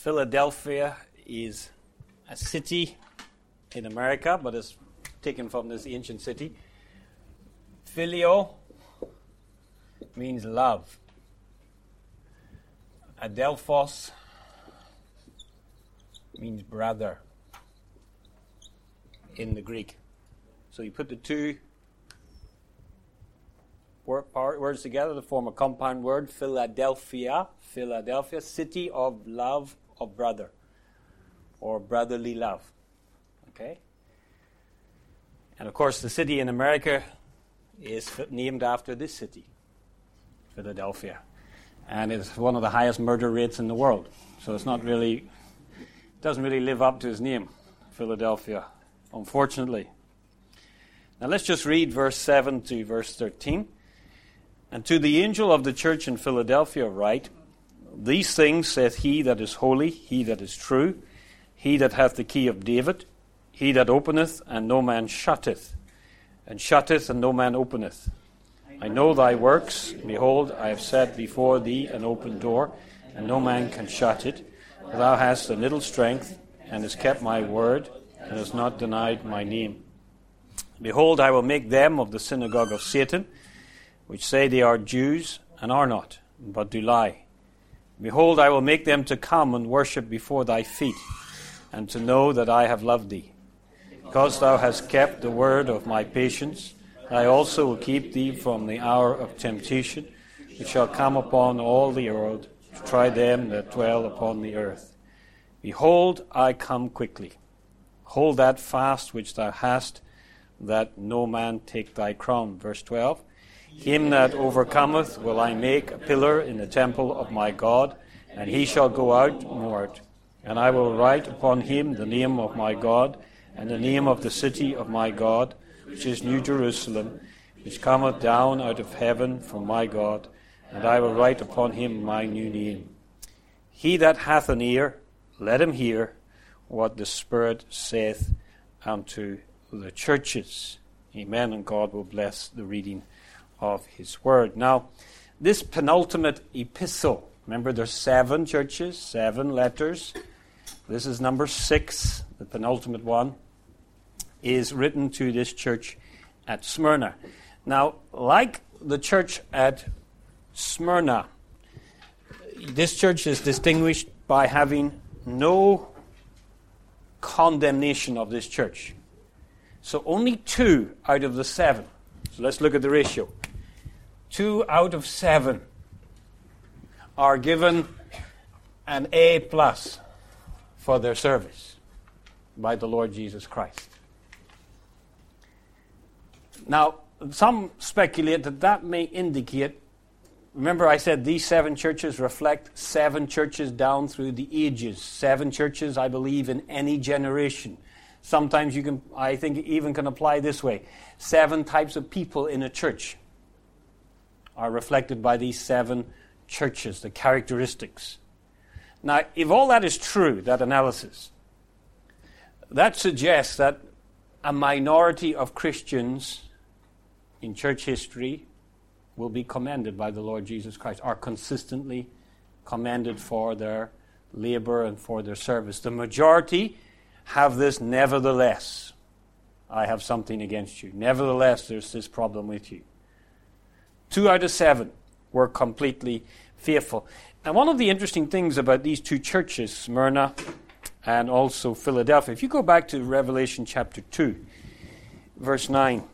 Philadelphia is a city in America, but it's taken from this ancient city. Phileo means love. Adelphos means brother in the Greek. So you put the two words together to form a compound word, Philadelphia. Philadelphia, city of love of brother, or brotherly love. Okay? And of course, the city in America is named after this city, Philadelphia. And it's one of the highest murder rates in the world. So it's not really, doesn't really live up to its name, Philadelphia, unfortunately. Now let's just read verse 7 to verse 13. And to the angel of the church in Philadelphia write, These things saith he that is holy, he that is true, he that hath the key of David, he that openeth, and no man shutteth, and shutteth, and no man openeth. I know thy works. Behold, I have set before thee an open door, and no man can shut it. Thou hast a little strength, and hast kept my word, and hast not denied my name. Behold, I will make them of the synagogue of Satan, which say they are Jews, and are not, but do lie. Behold, I will make them to come and worship before thy feet, and to know that I have loved thee. Because thou hast kept the word of my patience, I also will keep thee from the hour of temptation, which shall come upon all the world, to try them that dwell upon the earth. Behold, I come quickly. Hold that fast which thou hast, that no man take thy crown. Verse 12. Him that overcometh will I make a pillar in the temple of my God, and he shall go out moored. And I will write upon him the name of my God, and the name of the city of my God, which is New Jerusalem, which cometh down out of heaven from my God, and I will write upon him my new name. He that hath an ear, let him hear what the Spirit saith unto the churches. Amen, and God will bless the reading of his word. Now, this penultimate epistle, remember there's 7 churches, 7 letters. This is number 6, the penultimate one, is written to this church at Smyrna. Now, like the church at Smyrna, this church is distinguished by having no condemnation of this church. So only 2 out of the 7. So let's look at the ratio. 2 out of 7 are given an A+ for their service by the Lord Jesus Christ. Now, some speculate that that may indicate, remember I said these 7 churches reflect 7 churches down through the ages. 7 churches, I believe, in any generation. Sometimes you can, I think, even can apply this way. 7 types of people in a church are reflected by these 7 churches, the characteristics. Now, if all that is true, that analysis, that suggests that a minority of Christians in church history will be commended by the Lord Jesus Christ, are consistently commended for their labor and for their service. The majority have this nevertheless. I have something against you. Nevertheless, there's this problem with you. 2 out of 7 were completely faithful. And one of the interesting things about these 2 churches, Smyrna and also Philadelphia, if you go back to Revelation chapter 2, verse 9,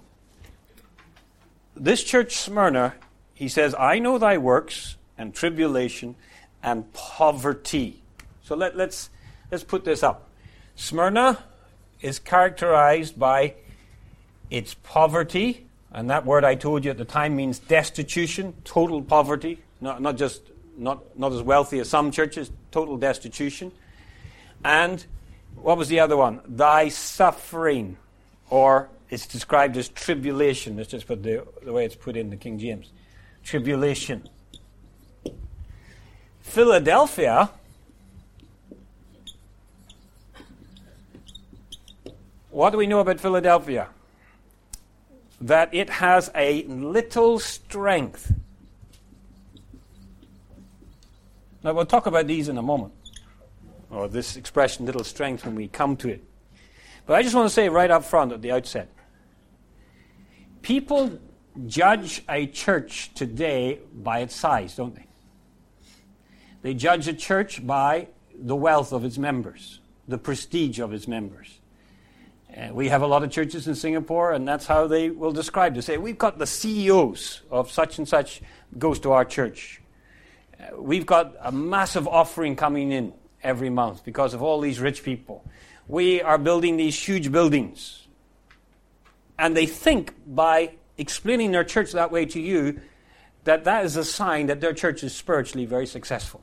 this church, Smyrna, he says, I know thy works and tribulation and poverty. So let's put this up. Smyrna is characterized by its poverty, and that word I told you at the time means destitution, total poverty, not as wealthy as some churches, total destitution. And what was the other one? Thy suffering, or it's described as tribulation. Let's just put the way it's put in the King James. Tribulation. Philadelphia, what do we know about Philadelphia? That it has a little strength. Now, we'll talk about these in a moment. or this expression, little strength, when we come to it. But I just want to say right up front at the outset, people judge a church today by its size, don't they? They judge a church by the wealth of its members, the prestige of its members. We have a lot of churches in Singapore, and that's how they will describe it. They say, we've got the CEOs of such and such goes to our church. We've got a massive offering coming in every month because of all these rich people. We are building these huge buildings. And they think by explaining their church that way to you, that is a sign that their church is spiritually very successful.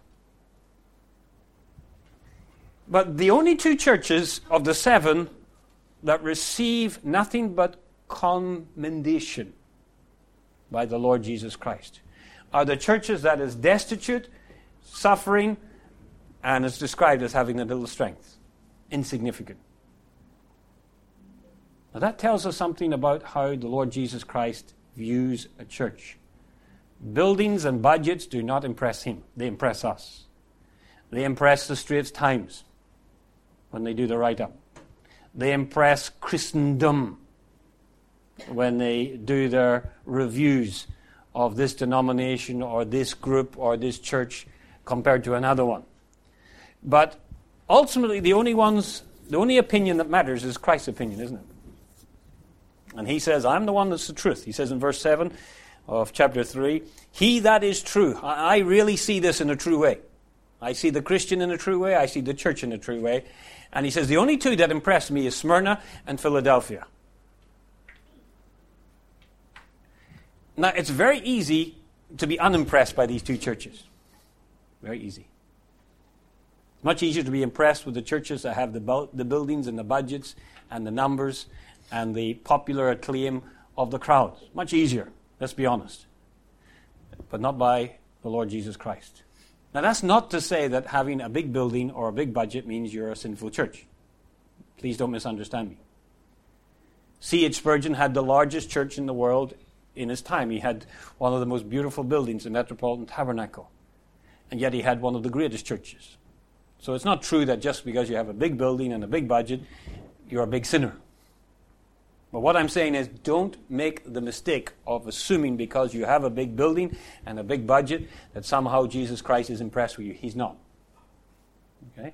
But the only two churches of the 7 that receive nothing but commendation by the Lord Jesus Christ are the churches that is destitute, suffering, and is described as having a little strength. Insignificant. Now that tells us something about how the Lord Jesus Christ views a church. Buildings and budgets do not impress him. They impress us. They impress the Straits Times when they do the write-up. They impress Christendom when they do their reviews of this denomination or this group or this church compared to another one. But ultimately, the only opinion that matters is Christ's opinion, isn't it? And he says, I'm the one that's the truth. He says in verse 7 of chapter 3, he that is true. I really see this in a true way. I see the Christian in a true way. I see the church in a true way. And he says, the only two that impress me is Smyrna and Philadelphia. Now, it's very easy to be unimpressed by these two churches. Very easy. Much easier to be impressed with the churches that have the buildings and the budgets and the numbers and the popular acclaim of the crowds. Much easier, let's be honest. But not by the Lord Jesus Christ. Now, that's not to say that having a big building or a big budget means you're a sinful church. Please don't misunderstand me. C.H. Spurgeon had the largest church in the world in his time. He had one of the most beautiful buildings, the Metropolitan Tabernacle. And yet he had one of the greatest churches. So it's not true that just because you have a big building and a big budget, you're a big sinner. But what I'm saying is, don't make the mistake of assuming because you have a big building and a big budget that somehow Jesus Christ is impressed with you. He's not. Okay?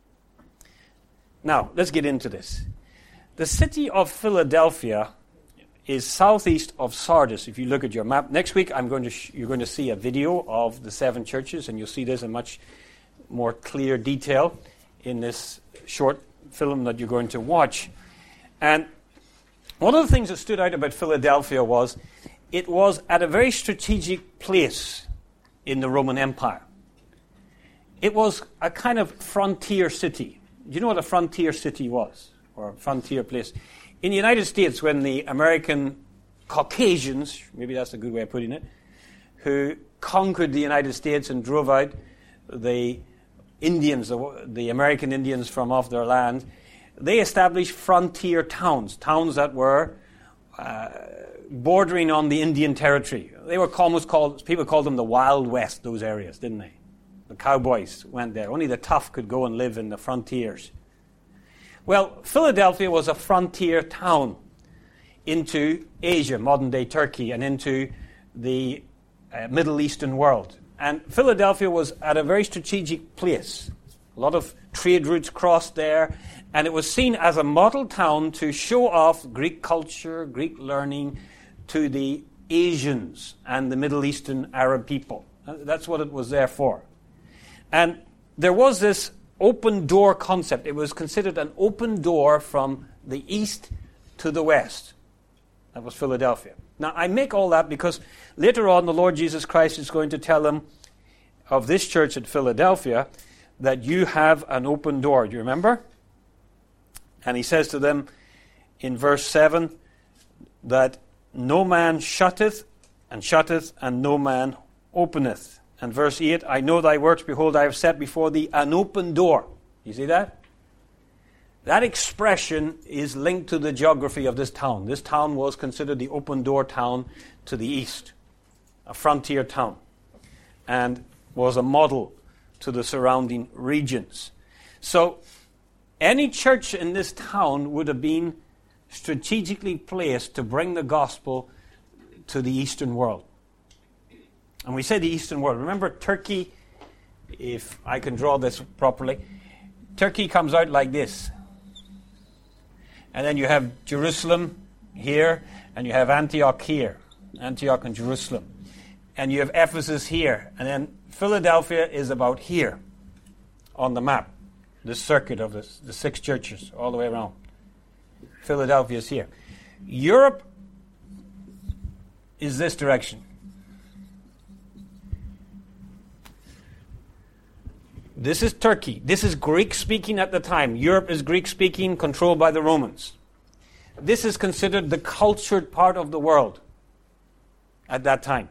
Now, let's get into this. The city of Philadelphia is southeast of Sardis, if you look at your map. Next week, you're going to see a video of the 7 churches, and you'll see this in much more clear detail in this short film that you're going to watch. And one of the things that stood out about Philadelphia was it was at a very strategic place in the Roman Empire. It was a kind of frontier city. Do you know what a frontier city was, or a frontier place? In the United States, when the American Caucasians, maybe that's a good way of putting it, who conquered the United States and drove out the Indians, the American Indians from off their land, they established frontier towns that were bordering on the Indian territory. They were people called them the Wild West, those areas, didn't they? The cowboys went there. Only the tough could go and live in the frontiers. Well, Philadelphia was a frontier town into Asia, modern-day Turkey, and into the Middle Eastern world. And Philadelphia was at a very strategic place. A lot of trade routes crossed there, and it was seen as a model town to show off Greek culture, Greek learning to the Asians and the Middle Eastern Arab people. That's what it was there for. And there was this open door concept. It was considered an open door from the east to the west. That was Philadelphia. Now, I make all that because later on the Lord Jesus Christ is going to tell them of this church at Philadelphia that you have an open door. Do you remember? And he says to them in verse 7 that no man shutteth, and no man openeth. And verse 8, I know thy works, behold, I have set before thee an open door. You see that? That expression is linked to the geography of this town. This town was considered the open door town to the east, a frontier town, and was a model to the surrounding regions. So any church in this town would have been strategically placed to bring the gospel to the Eastern world. And we say the Eastern world. Remember Turkey, if I can draw this properly, Turkey comes out like this. And then you have Jerusalem here, and you have Antioch here. Antioch and Jerusalem. And you have Ephesus here. And then Philadelphia is about here on the map. The circuit of the 6 churches all the way around. Philadelphia is here. Europe is this direction. This is Turkey. This is Greek-speaking at the time. Europe is Greek-speaking, controlled by the Romans. This is considered the cultured part of the world at that time.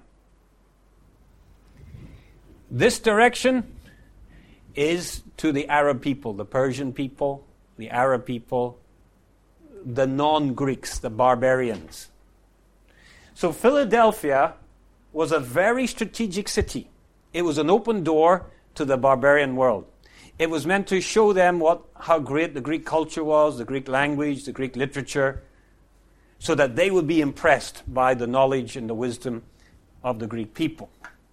This direction is to the Arab people, the Persian people, the Arab people, the non-Greeks, the barbarians. So Philadelphia was a very strategic city. It was an open door to the barbarian world. It was meant to show them how great the Greek culture was, the Greek language, the Greek literature, so that they would be impressed by the knowledge and the wisdom of the Greek people.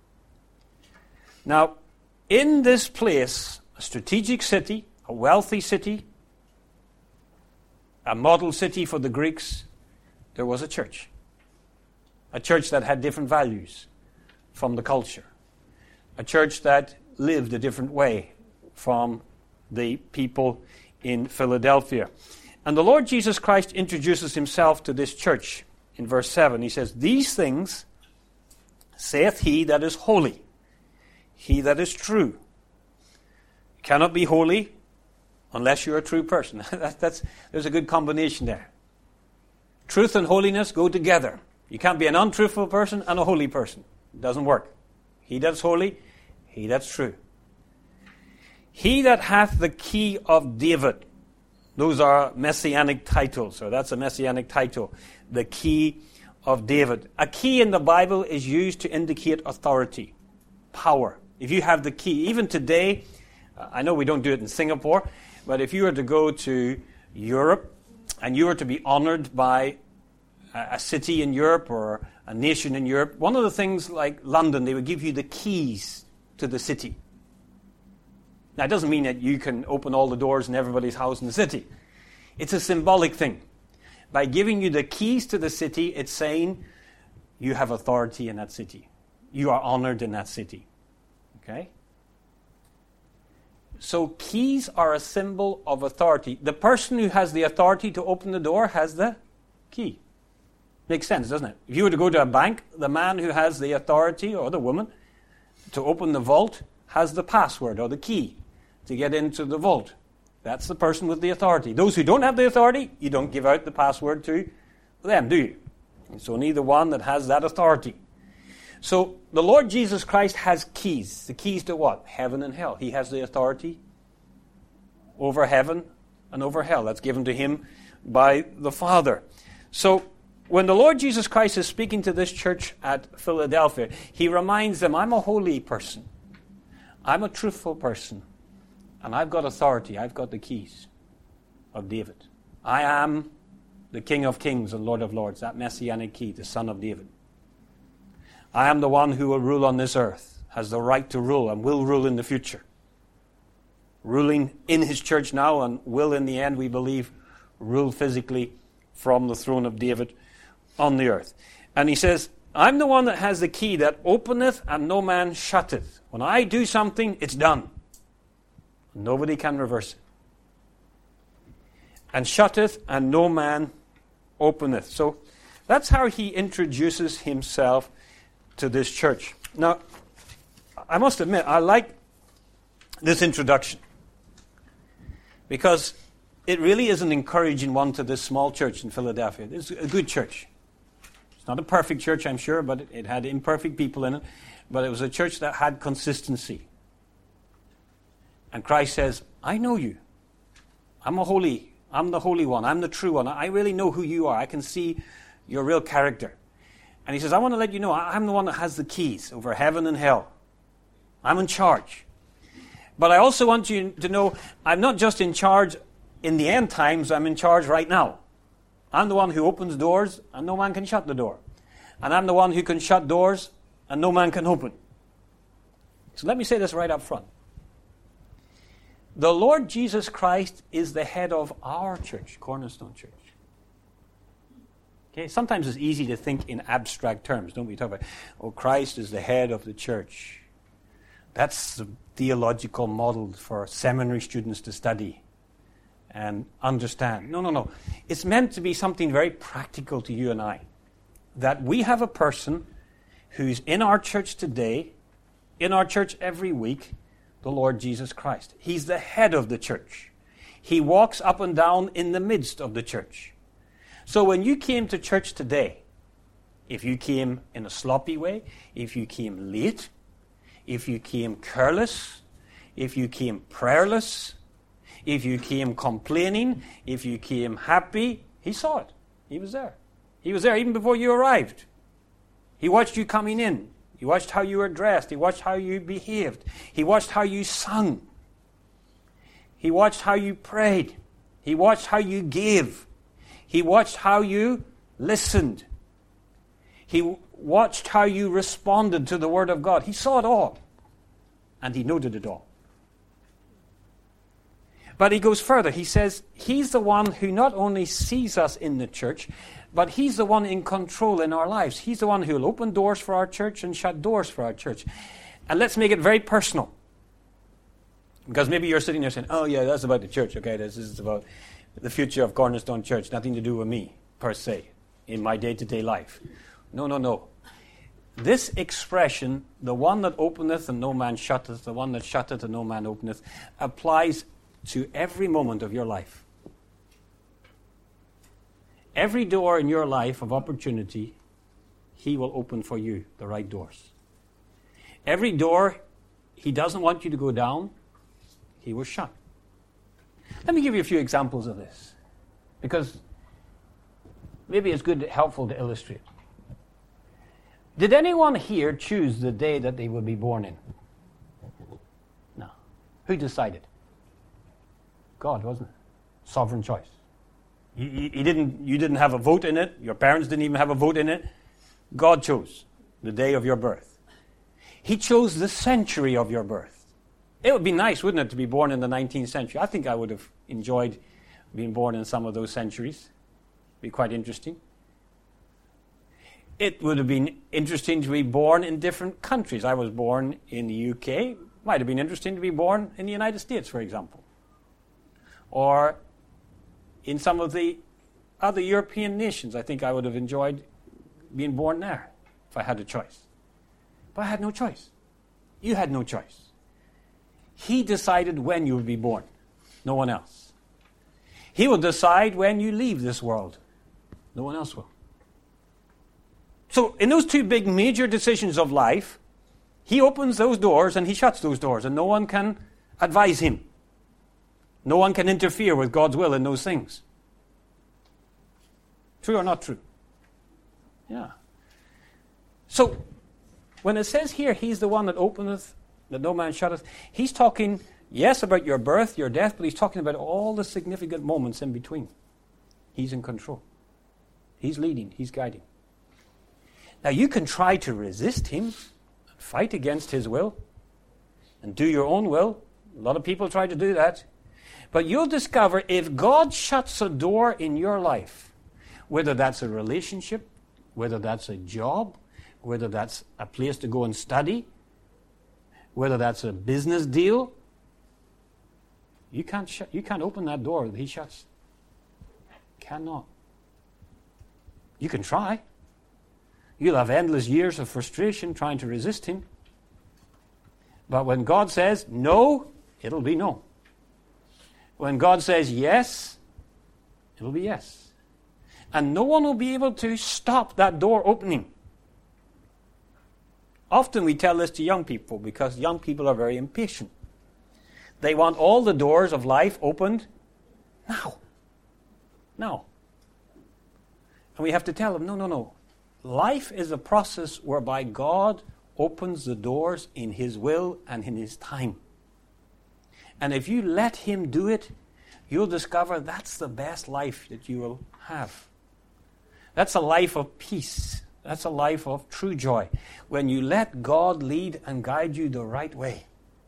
Now, in this place, a strategic city, a wealthy city, a model city for the Greeks, there was a church. A church that had different values from the culture. A church that lived a different way from the people in Philadelphia. And the Lord Jesus Christ introduces himself to this church in verse 7. He says, "These things saith he that is holy, he that is true." You cannot be holy unless you're a true person. There's a good combination there. Truth and holiness go together. You can't be an untruthful person and a holy person. It doesn't work. He that's holy, he that's true. He that hath the key of David. Those are messianic titles, so that's a messianic title. The key of David. A key in the Bible is used to indicate authority, power. If you have the key, even today, I know we don't do it in Singapore, but if you were to go to Europe and you were to be honored by a city in Europe or a nation in Europe, one of the things like London, they would give you the keys to the city. Now, it doesn't mean that you can open all the doors in everybody's house in the city. It's a symbolic thing. By giving you the keys to the city, it's saying you have authority in that city. You are honored in that city. Okay? So keys are a symbol of authority. The person who has the authority to open the door has the key. Makes sense, doesn't it? If you were to go to a bank, the man who has the authority, or the woman, to open the vault has the password or the key to get into the vault. That's the person with the authority. Those who don't have the authority, you don't give out the password to them, do you? It's only the one that has that authority. So the Lord Jesus Christ has keys. The keys to what? Heaven and hell. He has the authority over heaven and over hell. That's given to him by the Father. So when the Lord Jesus Christ is speaking to this church at Philadelphia, he reminds them, I'm a holy person. I'm a truthful person. And I've got authority. I've got the keys of David. I am the King of Kings and Lord of Lords, that messianic key, the Son of David. I am the one who will rule on this earth, has the right to rule and will rule in the future. Ruling in his church now and will in the end, we believe, rule physically from the throne of David on the earth. And he says, I'm the one that has the key that openeth and no man shutteth. When I do something, it's done. Nobody can reverse it. And shutteth and no man openeth. So that's how he introduces himself to this church. Now, I must admit, I like this introduction because it really is an encouraging one to this small church in Philadelphia. It's a good church. It's not a perfect church, I'm sure, but it had imperfect people in it. But it was a church that had consistency. And Christ says, I know you. I'm the Holy One. I'm the true one. I really know who you are. I can see your real character. And he says, I want to let you know, I'm the one that has the keys over heaven and hell. I'm in charge. But I also want you to know I'm not just in charge in the end times, I'm in charge right now. I'm the one who opens doors and no man can shut the door. And I'm the one who can shut doors and no man can open. So let me say this right up front. The Lord Jesus Christ is the head of our church, Cornerstone Church. Okay? Sometimes it's easy to think in abstract terms, don't we? Talk about, oh, Christ is the head of the church. That's the theological model for seminary students to study and understand. No. It's meant to be something very practical to you and I. That we have a person who's in our church today, in our church every week, the Lord Jesus Christ. He's the head of the church. He walks up and down in the midst of the church. So when you came to church today, if you came in a sloppy way, if you came late, if you came careless, if you came prayerless, if you came complaining, if you came happy, he saw it. He was there. He was there even before you arrived. He watched you coming in. He watched how you were dressed. He watched how you behaved. He watched how you sung. He watched how you prayed. He watched how you gave. He watched how you listened. He watched how you responded to the Word of God. He saw it all. And he noted it all. But he goes further. He says he's the one who not only sees us in the church, but he's the one in control in our lives. He's the one who will open doors for our church and shut doors for our church. And let's make it very personal. Because maybe you're sitting there saying, oh yeah, that's about the church. Okay, this is about the future of Cornerstone Church. Nothing to do with me, per se, in my day-to-day life. No. This expression, the one that openeth and no man shutteth, the one that shutteth and no man openeth, applies to every moment of your life. Every door in your life of opportunity, he will open for you the right doors. Every door he doesn't want you to go down, he will shut. Let me give you a few examples of this, because maybe it's good, helpful to illustrate. Did anyone here choose the day that they would be born in? No. Who decided? God, wasn't it? Sovereign choice. You didn't have a vote in it. Your parents didn't even have a vote in it. God chose the day of your birth. He chose the century of your birth. It would be nice, wouldn't it, to be born in the 19th century? I think I would have enjoyed being born in some of those centuries. Be quite interesting. It would have been interesting to be born in different countries. I was born in the UK. Might have been interesting to be born in the United States, for example. Or in some of the other European nations. I think I would have enjoyed being born there if I had a choice. But I had no choice. You had no choice. He decided when you would be born. No one else. He will decide when you leave this world. No one else will. So in those two big major decisions of life, he opens those doors and he shuts those doors, and no one can advise him. No one can interfere with God's will in those things. True or not true? Yeah. So, when it says here, he's the one that openeth, that no man shutteth, he's talking, yes, about your birth, your death, but he's talking about all the significant moments in between. He's in control. He's leading. He's guiding. Now, you can try to resist him, fight against his will, and do your own will. A lot of people try to do that. But you'll discover if God shuts a door in your life, whether that's a relationship, whether that's a job, whether that's a place to go and study, whether that's a business deal, you can't open that door that he shuts. Cannot. You can try. You'll have endless years of frustration trying to resist him. But when God says no, it'll be no. When God says yes, it'll be yes. And no one will be able to stop that door opening. Often we tell this to young people because young people are very impatient. They want all the doors of life opened now. Now. And we have to tell them, no. Life is a process whereby God opens the doors in his will and in his time. And if you let Him do it, you'll discover that's the best life that you will have. That's a life of peace. That's a life of true joy. When you let God lead and guide you the right way.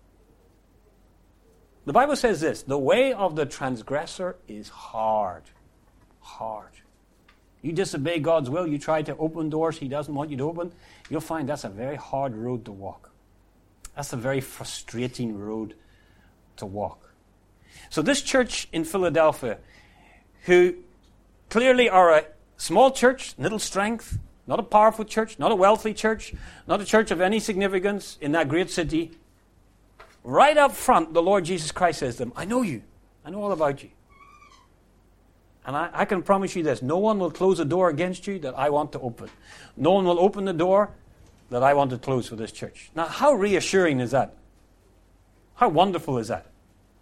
The Bible says this, the way of the transgressor is hard. Hard. You disobey God's will, you try to open doors He doesn't want you to open, you'll find that's a very hard road to walk. That's a very frustrating road to walk. So this church in Philadelphia, who clearly are a small church, little strength, not a powerful church, not a wealthy church, not a church of any significance in that great city, right up front, the Lord Jesus Christ says to them, I know you. I know all about you. And I can promise you this, no one will close a door against you that I want to open. No one will open the door that I want to close for this church. Now, how reassuring is that? How wonderful is that?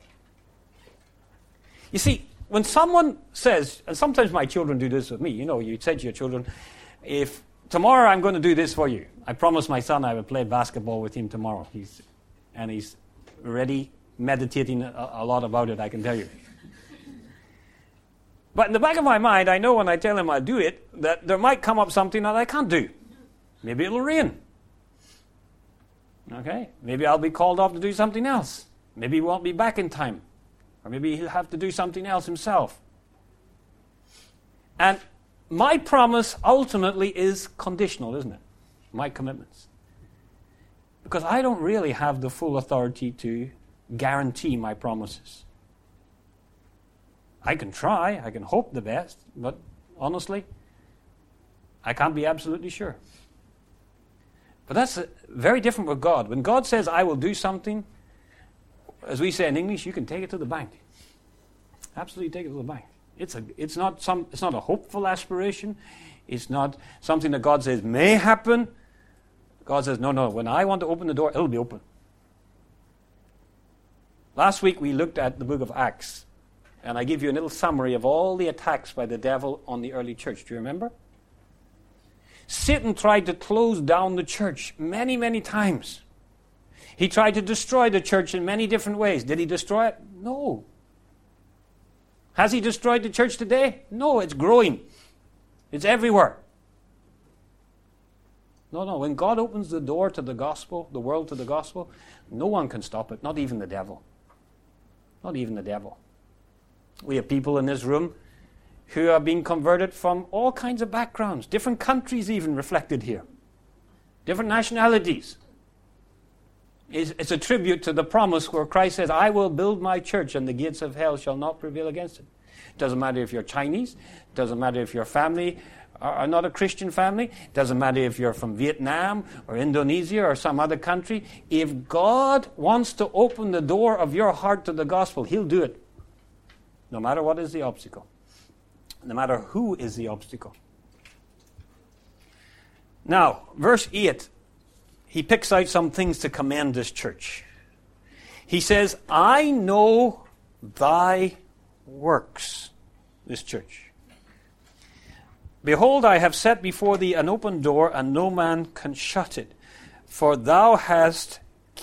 You see, when someone says, and sometimes my children do this with me, you say to your children, if tomorrow I'm going to do this for you, I promised my son I would play basketball with him tomorrow. He's already meditating a lot about it, I can tell you. But in the back of my mind, I know when I tell him I'll do it, that there might come up something that I can't do. Maybe it'll rain. Okay? Maybe I'll be called off to do something else. Maybe he won't be back in time. Or maybe he'll have to do something else himself. And my promise ultimately is conditional, isn't it? My commitments. Because I don't really have the full authority to guarantee my promises. I can try, I can hope the best, but honestly, I can't be absolutely sure. But that's very different with God. When God says, I will do something, as we say in English, you can take it to the bank. Absolutely take it to the bank. It's not a hopeful aspiration. It's not something that God says may happen. God says, no, when I want to open the door, it'll be open. Last week we looked at the book of Acts. And I give you a little summary of all the attacks by the devil on the early church. Do you remember? Satan tried to close down the church many, many times. He tried to destroy the church in many different ways. Did he destroy it? No. Has he destroyed the church today? No, it's growing. It's everywhere. No. When God opens the door to the gospel, the world to the gospel, no one can stop it, not even the devil. Not even the devil. We have people in this room who are being converted from all kinds of backgrounds, different countries even reflected here, different nationalities. It's a tribute to the promise where Christ says, I will build my church and the gates of hell shall not prevail against it. It doesn't matter if you're Chinese, it doesn't matter if your family are not a Christian family, it doesn't matter if you're from Vietnam or Indonesia or some other country. If God wants to open the door of your heart to the gospel, He'll do it. No matter what is the obstacle. No matter who is the obstacle. Now, verse 8, he picks out some things to commend this church. He says, I know thy works, this church. Behold, I have set before thee an open door, and no man can shut it. For thou hast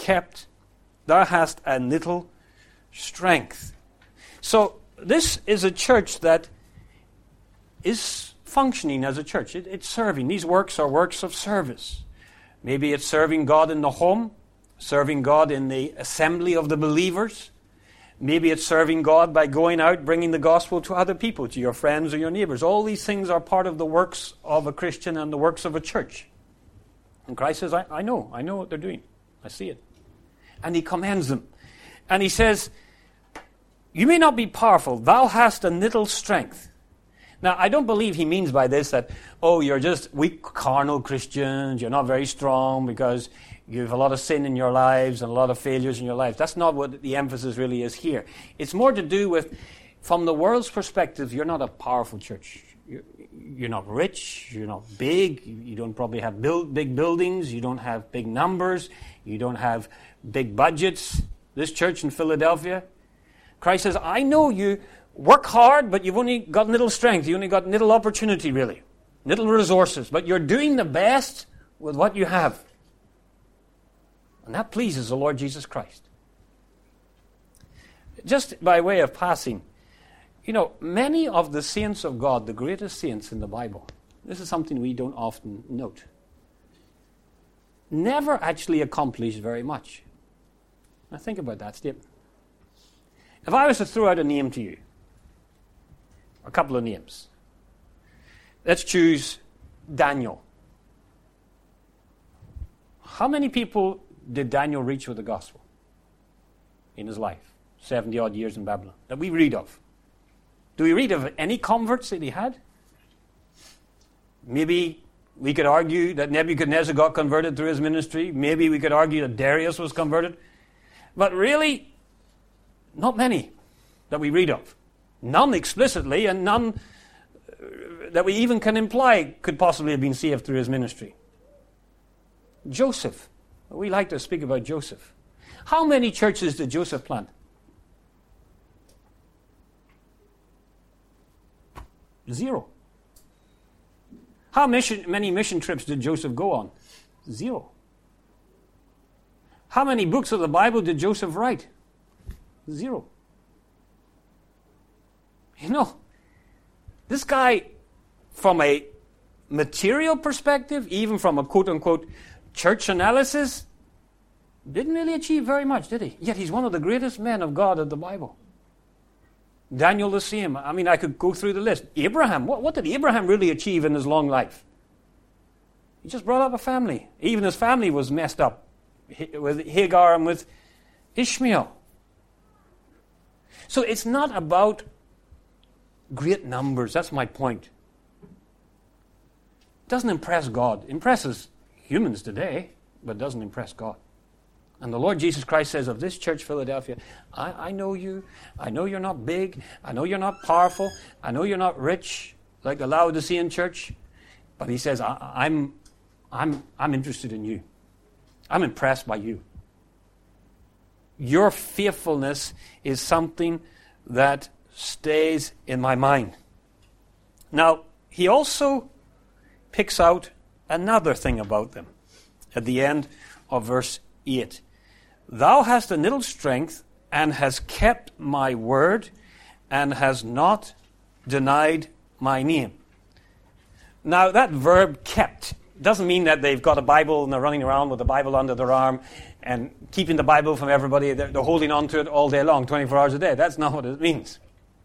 a little strength. So, this is a church that is functioning as a church. It's serving. These works are works of service. Maybe it's serving God in the home, serving God in the assembly of the believers. Maybe it's serving God by going out, bringing the gospel to other people, to your friends or your neighbors. All these things are part of the works of a Christian and the works of a church. And Christ says, I know what they're doing. I see it. And He commends them. And He says, you may not be powerful. Thou hast a little strength. Now, I don't believe He means by this that, you're just weak, carnal Christians. You're not very strong because you have a lot of sin in your lives and a lot of failures in your lives. That's not what the emphasis really is here. It's more to do with, from the world's perspective, you're not a powerful church. You're not rich. You're not big. You don't probably have big buildings. You don't have big numbers. You don't have big budgets. This church in Philadelphia, Christ says, I know you work hard, but you've only got little strength. You only got little opportunity, really. Little resources. But you're doing the best with what you have. And that pleases the Lord Jesus Christ. Just by way of passing, many of the saints of God, the greatest saints in the Bible, this is something we don't often note, never actually accomplished very much. Now think about that statement. If I was to throw out a name to you, a couple of names, let's choose Daniel. How many people did Daniel reach with the gospel in his life? 70-odd years in Babylon, that we read of. Do we read of any converts that he had? Maybe we could argue that Nebuchadnezzar got converted through his ministry. Maybe we could argue that Darius was converted. But really, not many that we read of. None explicitly, and none that we even can imply could possibly have been saved through his ministry. Joseph. We like to speak about Joseph. How many churches did Joseph plant? 0. How many mission trips did Joseph go on? 0. How many books of the Bible did Joseph write? 0. This guy, from a material perspective, even from a quote-unquote church analysis, didn't really achieve very much, did he? Yet he's one of the greatest men of God of the Bible. Daniel the same. I could go through the list. Abraham, what did Abraham really achieve in his long life? He just brought up a family. Even his family was messed up with Hagar and with Ishmael. So it's not about great numbers. That's my point. It doesn't impress God. It impresses humans today, but doesn't impress God. And the Lord Jesus Christ says of this church, Philadelphia, I know you. I know you're not big. I know you're not powerful. I know you're not rich like the Laodicean church. But he says, I'm interested in you. I'm impressed by you. Your faithfulness is something that stays in my mind. Now, he also picks out another thing about them at the end of verse 8. Thou hast a little strength, and has kept my word, and has not denied my name. Now, that verb kept doesn't mean that they've got a Bible and they're running around with the Bible under their arm and keeping the Bible from everybody. They're holding on to it all day long, 24 hours a day. That's not what it means.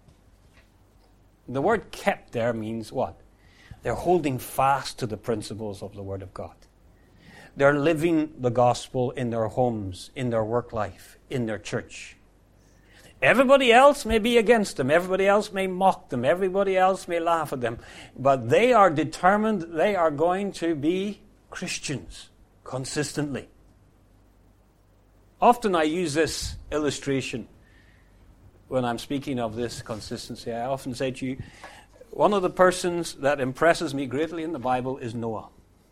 The word kept there means what? They're holding fast to the principles of the Word of God. They're living the gospel in their homes, in their work life, in their church. Everybody else may be against them. Everybody else may mock them. Everybody else may laugh at them. But they are determined they are going to be Christians consistently. Often I use this illustration when I'm speaking of this consistency. I often say to you, one of the persons that impresses me greatly in the Bible is Noah.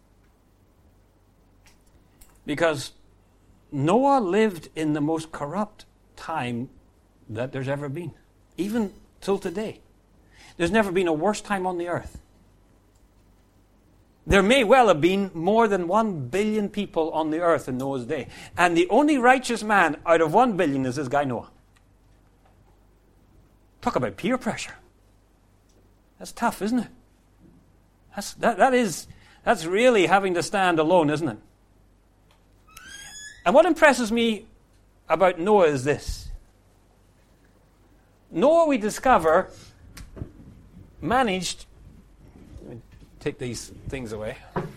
Because Noah lived in the most corrupt time that there's ever been, even till today. There's never been a worse time on the earth. There may well have been more than 1 billion people on the earth in Noah's day. And the only righteous man out of 1 billion is this guy Noah. Talk about peer pressure. That's tough, isn't it? That's really having to stand alone, isn't it? And what impresses me about Noah is this. Noah, we discover, managed... Let me take these things away.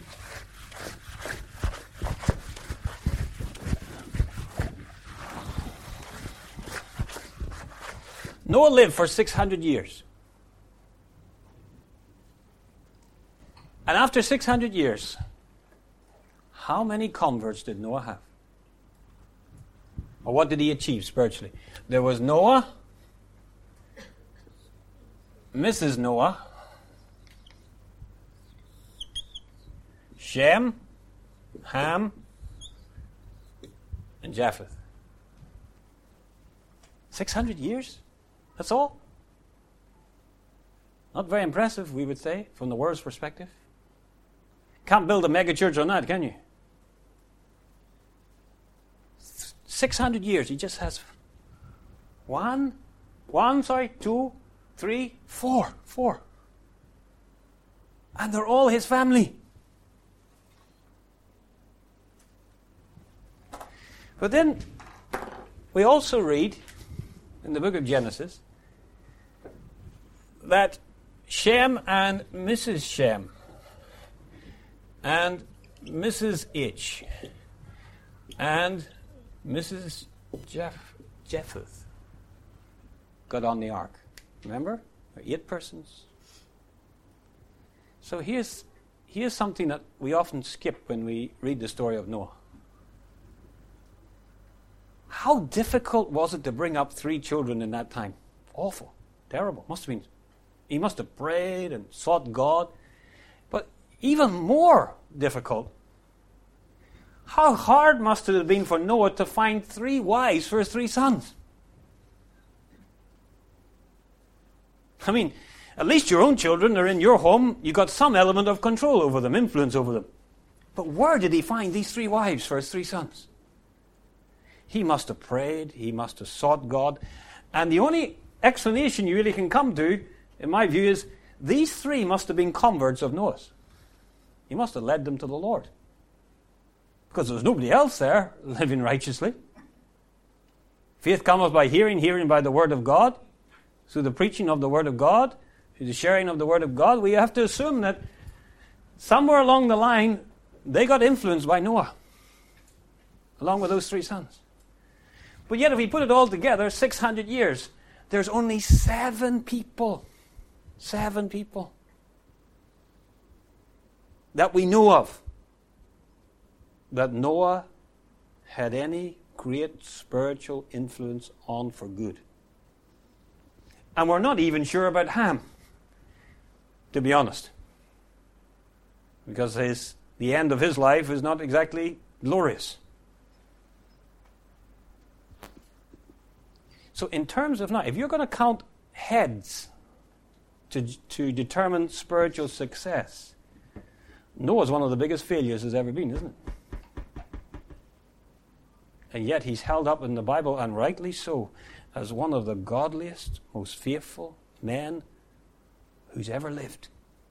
Noah lived for 600 years. And after 600 years, how many converts did Noah have? Or what did he achieve spiritually? There was Noah, Mrs. Noah, Shem, Ham, and Japheth. 600 years? That's all? Not very impressive, we would say, from the world's perspective. Can't build a mega church on that, can you? 600 years, he just has Two, three, four. Four. And they're all his family. But then we also read in the book of Genesis that Shem and Mrs. Shem and Mrs. H and Mrs. Japheth got on the ark. Remember? There are 8 persons. So here's something that we often skip when we read the story of Noah. How difficult was it to bring up 3 children in that time? Awful. Terrible. He must have prayed and sought God. But even more difficult, how hard must it have been for Noah to find 3 wives for his 3 sons? I mean, at least your own children are in your home. You got some element of control over them, influence over them. But where did he find these 3 wives for his 3 sons? He must have prayed. He must have sought God. And the only explanation you really can come to, in my view, is these 3 must have been converts of Noah's. He must have led them to the Lord. Because there was nobody else there living righteously. Faith cometh by hearing, hearing by the word of God. Through the preaching of the word of God, through the sharing of the word of God, we have to assume that somewhere along the line, they got influenced by Noah, along with those 3 sons. But yet if we put it all together, 600 years, there's only 7 people. 7 people that we know of that Noah had any great spiritual influence on for good. And we're not even sure about Ham, to be honest. Because the end of his life is not exactly glorious. So in terms of now, if you're going to count heads to determine spiritual success, Noah's one of the biggest failures there's ever been, isn't it? And yet he's held up in the Bible, and rightly so, as one of the godliest, most faithful men who's ever lived.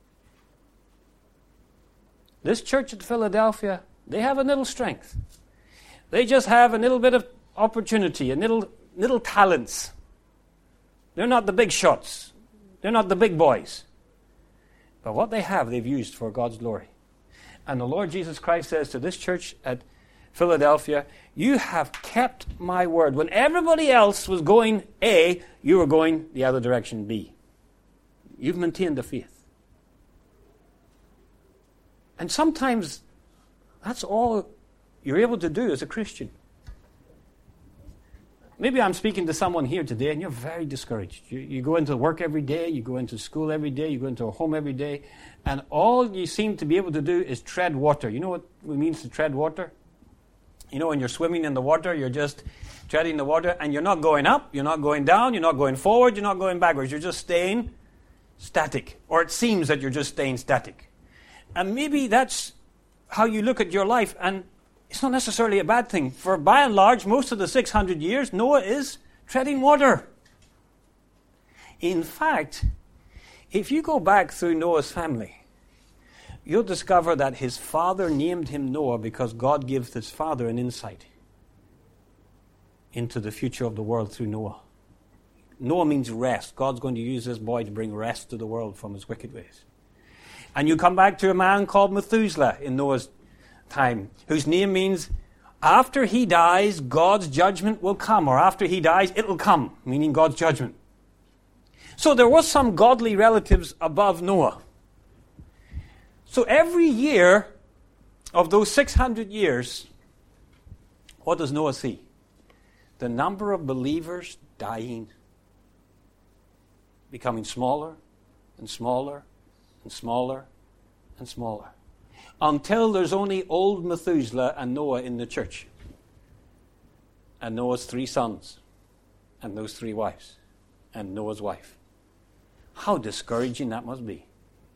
This church at Philadelphia, they have a little strength. They just have a little bit of opportunity, a little talents. They're not the big shots. They're not the big boys. But what they have, they've used for God's glory. And the Lord Jesus Christ says to this church at Philadelphia, you have kept my word. When everybody else was going A, you were going the other direction, B. You've maintained the faith. And sometimes that's all you're able to do as a Christian. Maybe I'm speaking to someone here today and you're very discouraged. You go into work every day, you go into school every day, you go into a home every day, and all you seem to be able to do is tread water. You know what it means to tread water? You know, when you're swimming in the water, you're just treading the water, and you're not going up, you're not going down, you're not going forward, you're not going backwards. You're just staying static. Or it seems that you're just staying static. And maybe that's how you look at your life, and it's not necessarily a bad thing. For by and large, most of the 600 years, Noah is treading water. In fact, if you go back through Noah's family, you'll discover that his father named him Noah because God gives his father an insight into the future of the world through Noah. Noah means rest. God's going to use this boy to bring rest to the world from his wicked ways. And you come back to a man called Methuselah in Noah's time, whose name means after he dies, God's judgment will come, or after he dies, it'll come, meaning God's judgment. So there was some godly relatives above Noah. So every year of those 600 years, what does Noah see? The number of believers dying, becoming smaller and smaller and smaller and smaller, until there's only old Methuselah and Noah in the church, and Noah's 3 sons, and those 3 wives, and Noah's wife. How discouraging that must be.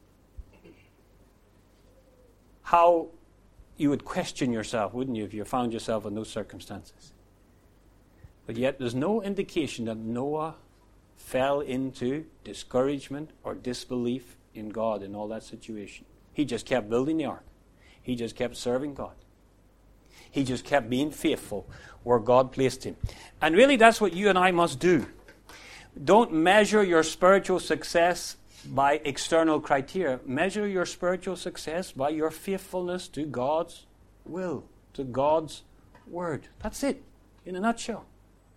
How you would question yourself, wouldn't you, if you found yourself in those circumstances? But yet there's no indication that Noah fell into discouragement or disbelief in God in all that situation. He just kept building the ark. He just kept serving God. He just kept being faithful where God placed him. And really that's what you and I must do. Don't measure your spiritual success by external criteria. Measure your spiritual success by your faithfulness to God's will, to God's word. That's it, in a nutshell.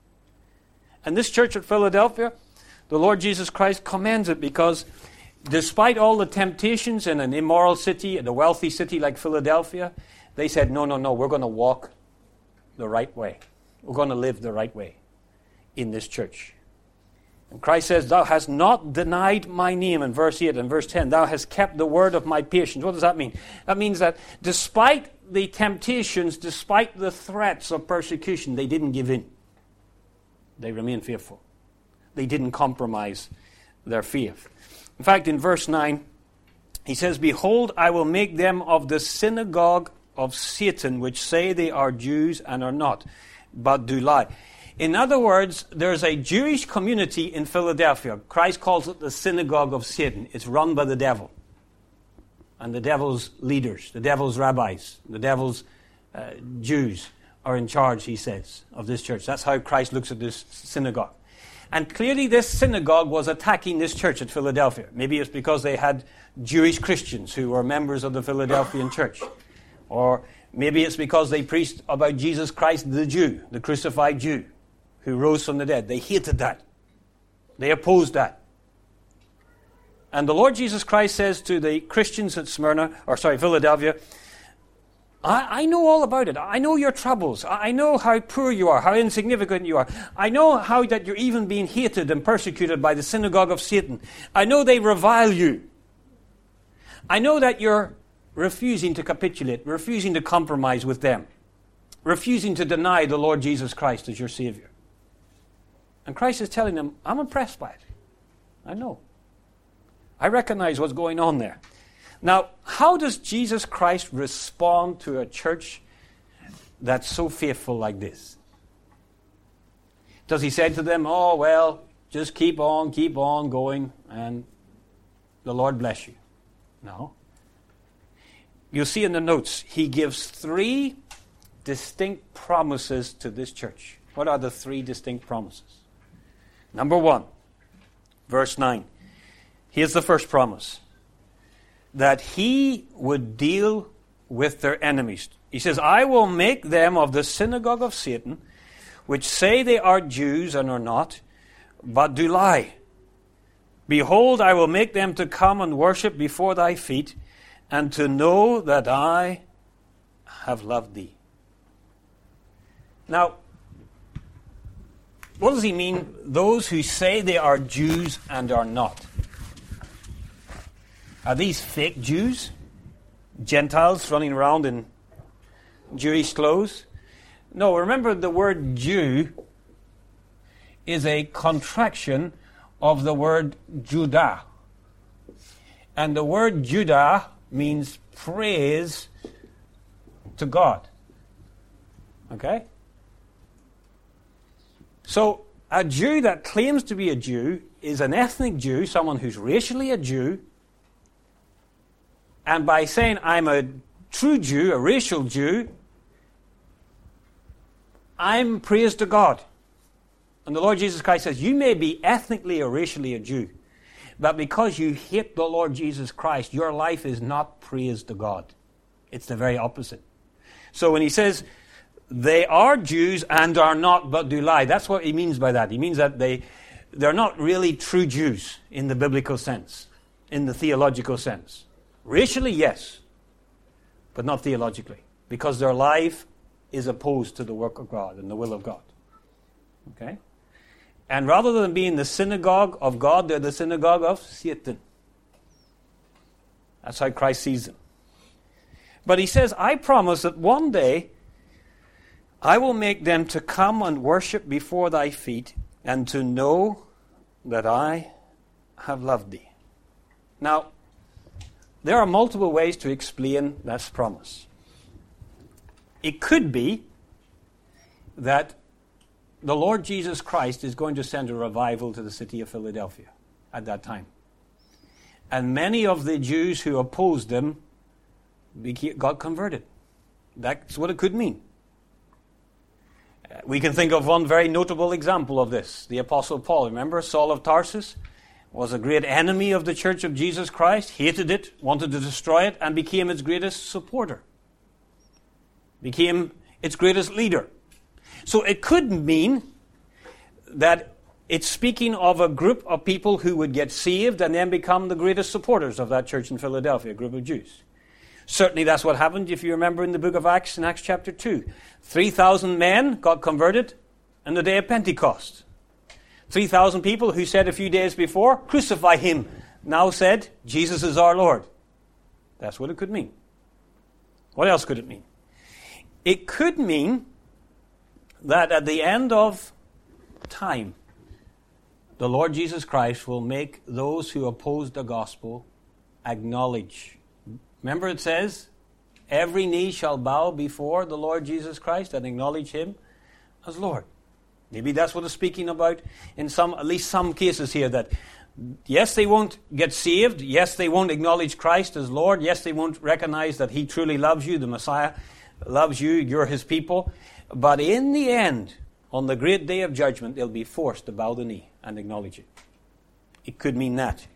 And this church at Philadelphia, the Lord Jesus Christ commends it because despite all the temptations in an immoral city, in a wealthy city like Philadelphia, they said, no, we're going to walk the right way. We're going to live the right way in this church. And Christ says, thou hast not denied my name in verse 8 and verse 10. Thou hast kept the word of my patience. What does that mean? That means that despite the temptations, despite the threats of persecution, they didn't give in. They remained faithful. They didn't compromise their faith. In fact, in verse 9, he says, behold, I will make them of the synagogue of Satan, which say they are Jews and are not, but do lie. In other words, there's a Jewish community in Philadelphia. Christ calls it the synagogue of Satan. It's run by the devil. And the devil's leaders, the devil's rabbis, the devil's Jews are in charge, he says, of this church. That's how Christ looks at this synagogue. And clearly this synagogue was attacking this church at Philadelphia. Maybe it's because they had Jewish Christians who were members of the Philadelphian church. Or maybe it's because they preached about Jesus Christ the Jew, the crucified Jew, who rose from the dead. They hated that. They opposed that. And the Lord Jesus Christ says to the Christians at Philadelphia, I know all about it. I know your troubles. I know how poor you are, how insignificant you are. I know how that you're even being hated and persecuted by the synagogue of Satan. I know they revile you. I know that you're refusing to capitulate, refusing to compromise with them, refusing to deny the Lord Jesus Christ as your Savior. And Christ is telling them, I'm impressed by it. I know. I recognize what's going on there. Now, how does Jesus Christ respond to a church that's so faithful like this? Does he say to them, oh, well, just keep on going, and the Lord bless you? No. You'll see in the notes, he gives 3 distinct promises to this church. What are the 3 distinct promises? Number 1, verse 9. Here's the first promise. That he would deal with their enemies. He says, I will make them of the synagogue of Satan, which say they are Jews and are not, but do lie. Behold, I will make them to come and worship before thy feet, and to know that I have loved thee. Now, what does he mean? Those who say they are Jews and are not. Are these fake Jews? Gentiles running around in Jewish clothes? No, remember the word Jew is a contraction of the word Judah. And the word Judah means praise to God. Okay? So, a Jew that claims to be a Jew is an ethnic Jew, someone who's racially a Jew. And by saying I'm a true Jew, a racial Jew, I'm praise to God. And the Lord Jesus Christ says, you may be ethnically or racially a Jew, but because you hate the Lord Jesus Christ, your life is not praise to God. It's the very opposite. So when he says, they are Jews and are not, but do lie, that's what he means by that. He means that they're not really true Jews in the biblical sense, in the theological sense. Racially, yes, but not theologically, because their life is opposed to the work of God and the will of God. Okay? And rather than being the synagogue of God, they're the synagogue of Satan. That's how Christ sees them. But he says, I promise that one day I will make them to come and worship before thy feet and to know that I have loved thee. Now, there are multiple ways to explain this promise. It could be that the Lord Jesus Christ is going to send a revival to the city of Philadelphia at that time. And many of the Jews who opposed him got converted. That's what it could mean. We can think of one very notable example of this. The Apostle Paul, remember Saul of Tarsus? Was a great enemy of the Church of Jesus Christ, hated it, wanted to destroy it, and became its greatest supporter. Became its greatest leader. So it could mean that it's speaking of a group of people who would get saved and then become the greatest supporters of that church in Philadelphia, a group of Jews. Certainly that's what happened, if you remember, in the book of Acts, in Acts chapter 2. 3,000 men got converted on the day of Pentecost. 3,000 people who said a few days before, crucify him, now said, Jesus is our Lord. That's what it could mean. What else could it mean? It could mean that at the end of time, the Lord Jesus Christ will make those who oppose the gospel acknowledge. Remember it says, every knee shall bow before the Lord Jesus Christ and acknowledge him as Lord. Maybe that's what it's speaking about in at least some cases here, that yes, they won't get saved. Yes, they won't acknowledge Christ as Lord. Yes, they won't recognize that he truly loves you, the Messiah loves you, you're his people. But in the end, on the great day of judgment, they'll be forced to bow the knee and acknowledge it. It could mean that.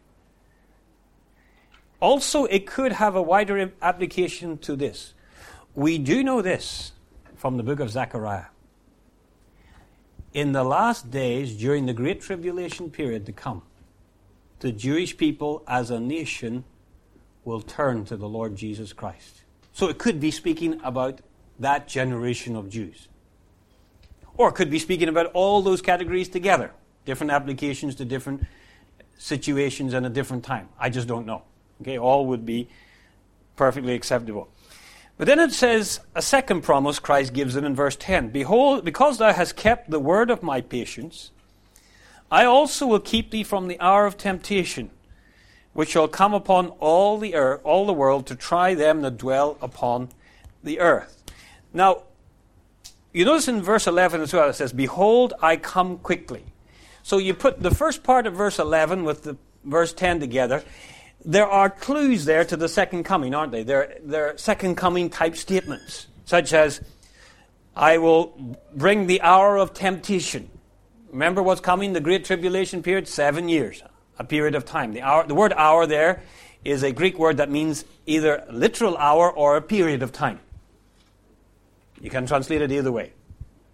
Also, it could have a wider application to this. We do know this from the book of Zechariah. In the last days, during the great tribulation period to come, the Jewish people as a nation will turn to the Lord Jesus Christ. So it could be speaking about that generation of Jews. Or it could be speaking about all those categories together. Different applications to different situations and a different time. I just don't know. Okay, all would be perfectly acceptable. But then it says, a second promise Christ gives them in verse 10. Behold, because thou hast kept the word of my patience, I also will keep thee from the hour of temptation, which shall come upon all the world to try them that dwell upon the earth. Now, you notice in verse 11 as well, it says, behold, I come quickly. So you put the first part of verse 11 with the verse 10 together. There are clues there to the second coming, aren't they? They're second coming type statements, such as, I will bring the hour of temptation. Remember what's coming, the Great Tribulation period? 7 years, a period of time. The word hour there is a Greek word that means either literal hour or a period of time. You can translate it either way.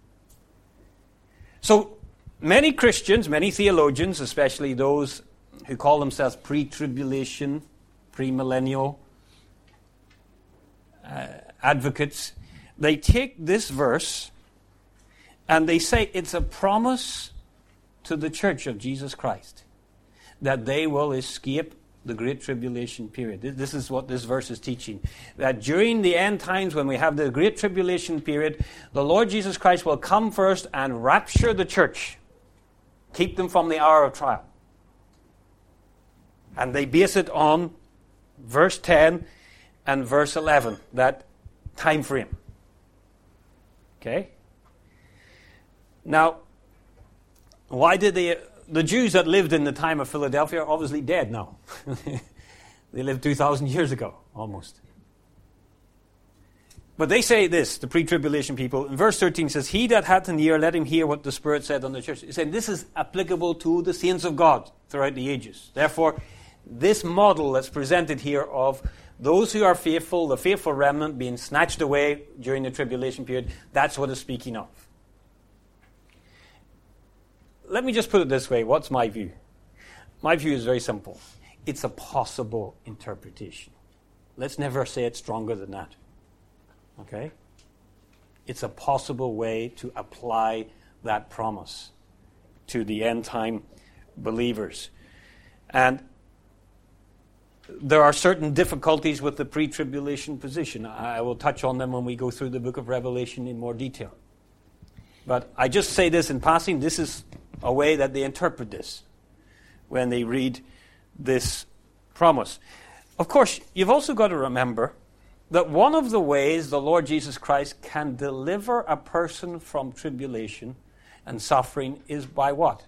So, many Christians, many theologians, especially those who call themselves pre-tribulation, pre-millennial advocates, they take this verse and they say it's a promise to the church of Jesus Christ that they will escape the Great Tribulation period. This is what this verse is teaching. That during the end times when we have the Great Tribulation period, the Lord Jesus Christ will come first and rapture the church. Keep them from the hour of trial. And they base it on verse 10 and verse 11, that time frame. Okay? Now, why did the Jews that lived in the time of Philadelphia are obviously dead now. They lived 2,000 years ago, almost. But they say this, the pre-tribulation people. In verse 13 says, he that hath an ear, let him hear what the Spirit said on the church. He's saying this is applicable to the saints of God throughout the ages. Therefore, this model that's presented here of those who are faithful, the faithful remnant being snatched away during the tribulation period, that's what it's speaking of. Let me just put it this way. What's my view? My view is very simple. It's a possible interpretation. Let's never say it's stronger than that. Okay? It's a possible way to apply that promise to the end time believers. And there are certain difficulties with the pre-tribulation position. I will touch on them when we go through the book of Revelation in more detail. But I just say this in passing. This is a way that they interpret this when they read this promise. Of course, you've also got to remember that one of the ways the Lord Jesus Christ can deliver a person from tribulation and suffering is by what?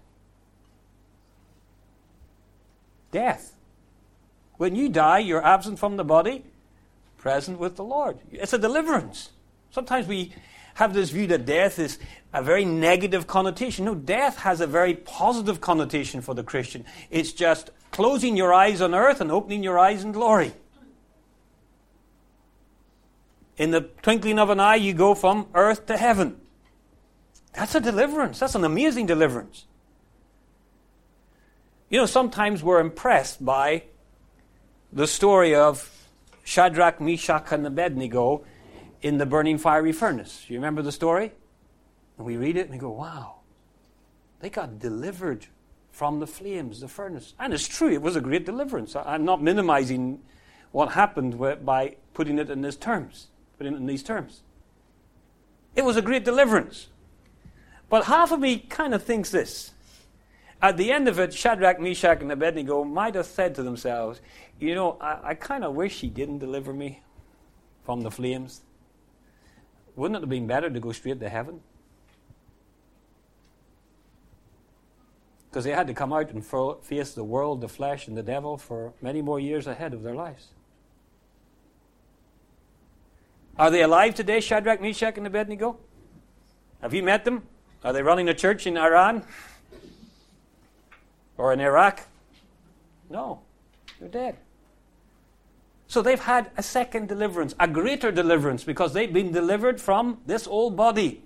Death. When you die, you're absent from the body, present with the Lord. It's a deliverance. Sometimes we have this view that death is a very negative connotation. No, death has a very positive connotation for the Christian. It's just closing your eyes on earth and opening your eyes in glory. In the twinkling of an eye, you go from earth to heaven. That's a deliverance. That's an amazing deliverance. You know, sometimes we're impressed by the story of Shadrach, Meshach, and Abednego in the burning fiery furnace. You remember the story? And we read it and we go, wow. They got delivered from the flames, the furnace. And it's true, it was a great deliverance. I'm not minimizing what happened by putting it in these terms. It was a great deliverance. But half of me kind of thinks this. At the end of it, Shadrach, Meshach, and Abednego might have said to themselves, you know, I kind of wish he didn't deliver me from the flames. Wouldn't it have been better to go straight to heaven? Because they had to come out and face the world, the flesh, and the devil for many more years ahead of their lives. Are they alive today, Shadrach, Meshach, and Abednego? Have you met them? Are they running a church in Iran? Or in Iraq? No, they're dead. So they've had a second deliverance, a greater deliverance, because they've been delivered from this old body.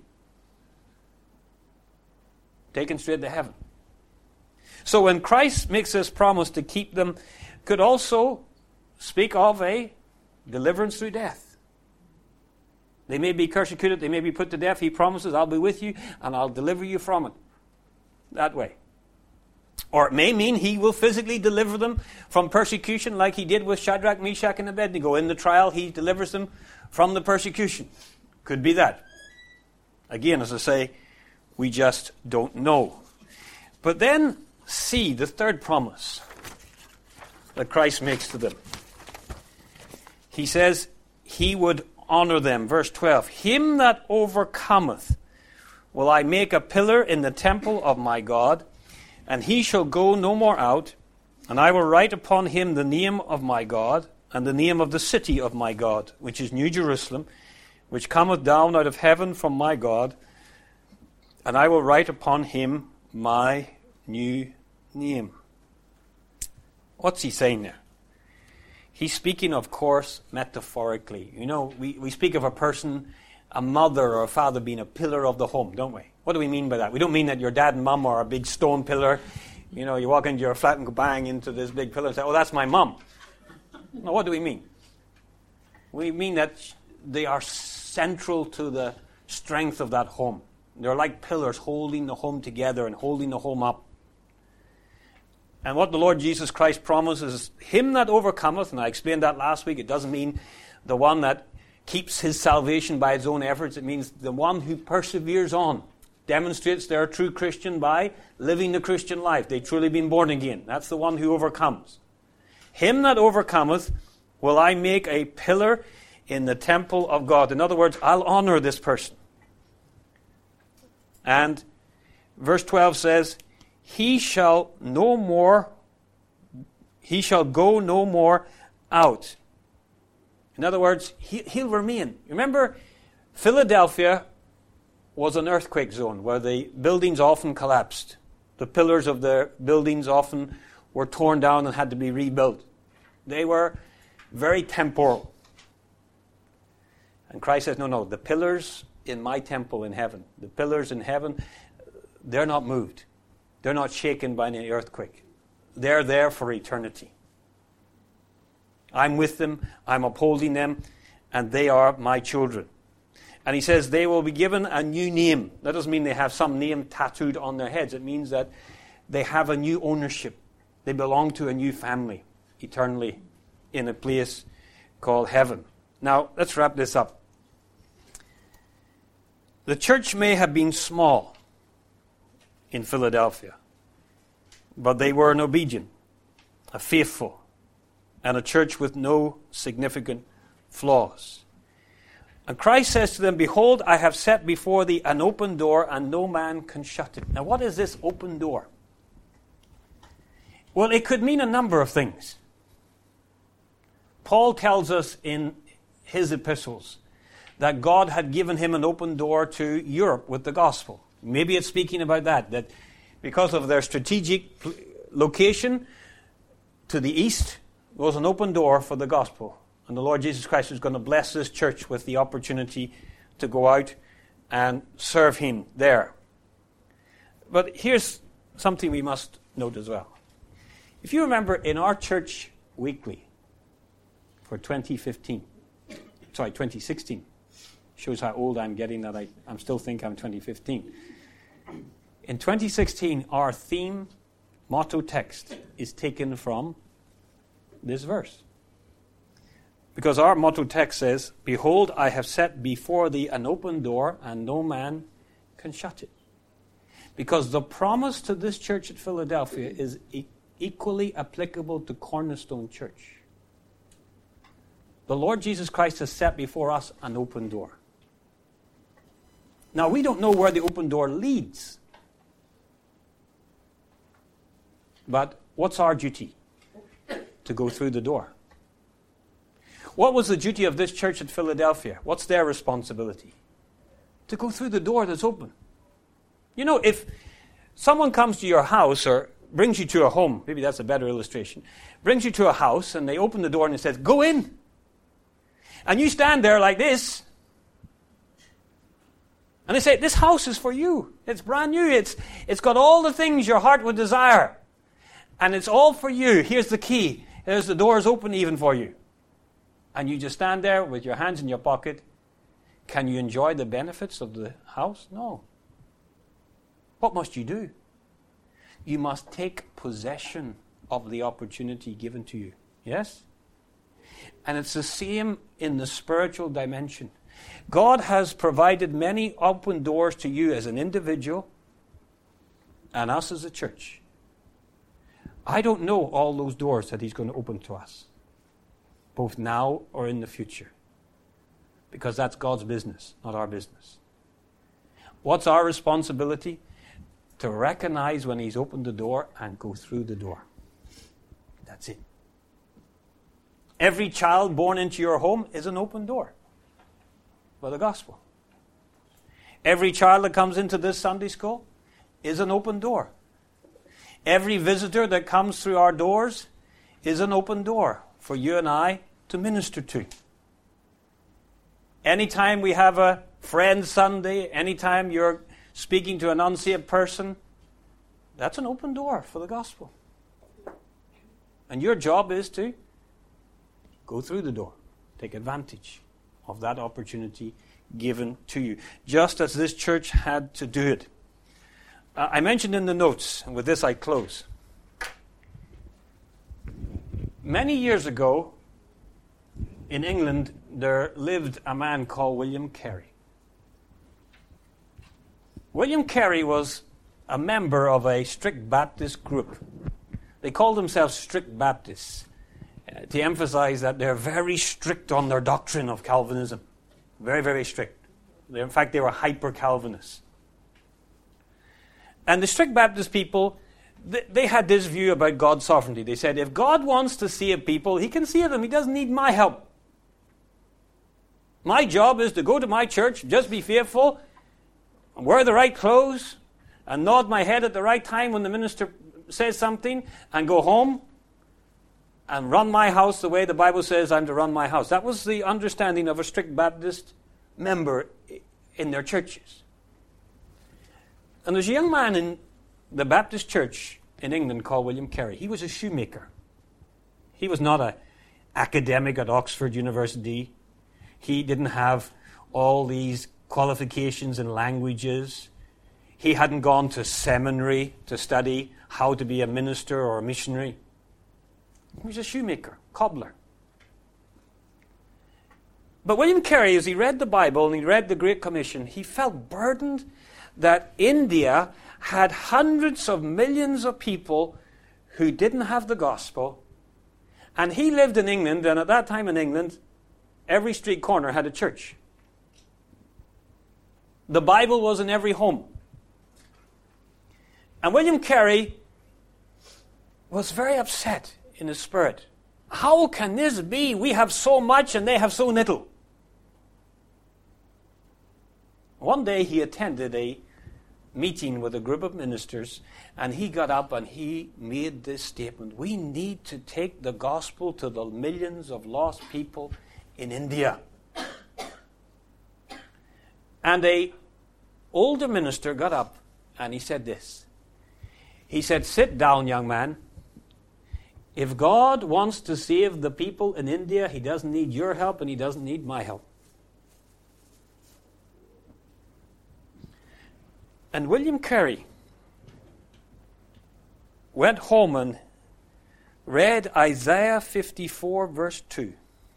Taken straight to heaven. So when Christ makes this promise to keep them, could also speak of a deliverance through death. They may be persecuted, they may be put to death. He promises, I'll be with you and I'll deliver you from it. That way. Or it may mean he will physically deliver them from persecution like he did with Shadrach, Meshach, and Abednego. In the trial, he delivers them from the persecution. Could be that. Again, as I say, we just don't know. But then, see the third promise that Christ makes to them. He says he would honor them. Verse 12, him that overcometh will I make a pillar in the temple of my God, and he shall go no more out, and I will write upon him the name of my God, and the name of the city of my God, which is New Jerusalem, which cometh down out of heaven from my God, and I will write upon him my new name. What's he saying there? He's speaking, of course, metaphorically. You know, we speak of a person, a mother or a father being a pillar of the home, don't we? What do we mean by that? We don't mean that your dad and mum are a big stone pillar. You know, you walk into your flat and go bang into this big pillar and say, oh, that's my mum. No, what do we mean? We mean that they are central to the strength of that home. They're like pillars holding the home together and holding the home up. And what the Lord Jesus Christ promises is him that overcometh, and I explained that last week, it doesn't mean the one that keeps his salvation by his own efforts. It means the one who perseveres on, demonstrates they're a true Christian by living the Christian life. They've truly been born again. That's the one who overcomes. Him that overcometh will I make a pillar in the temple of God. In other words, I'll honor this person. And verse 12 says, he shall go no more out. In other words, he'll remain. Remember, Philadelphia was an earthquake zone where the buildings often collapsed. The pillars of the buildings often were torn down and had to be rebuilt. They were very temporal. And Christ says, no, the pillars in my temple in heaven, the pillars in heaven, they're not moved. They're not shaken by any earthquake. They're there for eternity. I'm with them, I'm upholding them, and they are my children. And he says they will be given a new name. That doesn't mean they have some name tattooed on their heads. It means that they have a new ownership. They belong to a new family, eternally, in a place called heaven. Now, let's wrap this up. The church may have been small in Philadelphia, but they were an obedient, a faithful, and a church with no significant flaws. And Christ says to them, behold, I have set before thee an open door, and no man can shut it. Now, what is this open door? Well, it could mean a number of things. Paul tells us in his epistles that God had given him an open door to Europe with the gospel. Maybe it's speaking about that because of their strategic location to the east, there was an open door for the gospel. And the Lord Jesus Christ was going to bless this church with the opportunity to go out and serve him there. But here's something we must note as well. If you remember, in our church weekly for 2016, shows how old I'm getting that I'm still think I'm 2015. In 2016, our theme motto text is taken from this verse. Because our motto text says, behold, I have set before thee an open door, and no man can shut it. Because the promise to this church at Philadelphia is equally applicable to Cornerstone Church. The Lord Jesus Christ has set before us an open door. Now, we don't know where the open door leads. But what's our duty? To go through the door. What was the duty of this church at Philadelphia? What's their responsibility? To go through the door that's open. You know, if someone comes to your house or brings you to a home, maybe that's a better illustration, brings you to a house and they open the door and it says, go in. And you stand there like this. And they say, this house is for you. It's brand new. It's got all the things your heart would desire. And it's all for you. Here's the key. There's the doors open even for you. And you just stand there with your hands in your pocket. Can you enjoy the benefits of the house? No. What must you do? You must take possession of the opportunity given to you. Yes? And it's the same in the spiritual dimension. God has provided many open doors to you as an individual and us as a church. I don't know all those doors that he's going to open to us, both now or in the future, because that's God's business, not our business. What's our responsibility? To recognize when he's opened the door and go through the door. That's it. Every child born into your home is an open door for the gospel. Every child that comes into this Sunday school is an open door. Every visitor that comes through our doors is an open door for you and I to minister to. Anytime we have a Friends Sunday, anytime you're speaking to an unsaved person, that's an open door for the gospel. And your job is to go through the door, take advantage of that opportunity given to you, just as this church had to do it. I mentioned in the notes, and with this I close. Many years ago, in England, there lived a man called William Carey. William Carey was a member of a strict Baptist group. They called themselves strict Baptists, to emphasize that they're very strict on their doctrine of Calvinism. Very, very strict. In fact, they were hyper-Calvinists. And the strict Baptist people, they had this view about God's sovereignty. They said, if God wants to save people, he can save them. He doesn't need my help. My job is to go to my church, just be faithful, and wear the right clothes, and nod my head at the right time when the minister says something, and go home and run my house the way the Bible says I'm to run my house. That was the understanding of a strict Baptist member in their churches. And there's a young man in the Baptist church in England called William Carey. He was a shoemaker. He was not an academic at Oxford University. He didn't have all these qualifications in languages. He hadn't gone to seminary to study how to be a minister or a missionary. He was a shoemaker, cobbler. But William Carey, as he read the Bible and he read the Great Commission, he felt burdened that India had hundreds of millions of people who didn't have the gospel. And he lived in England, and at that time in England, every street corner had a church. The Bible was in every home. And William Carey was very upset in his spirit. How can this be? We have so much and they have so little. One day he attended a meeting with a group of ministers, and he got up and he made this statement: we need to take the gospel to the millions of lost people in India. And a older minister got up and he said this. He said, "Sit down, young man. If God wants to save the people in India, he doesn't need your help and he doesn't need my help." And William Carey went home and read Isaiah 54 verse 2.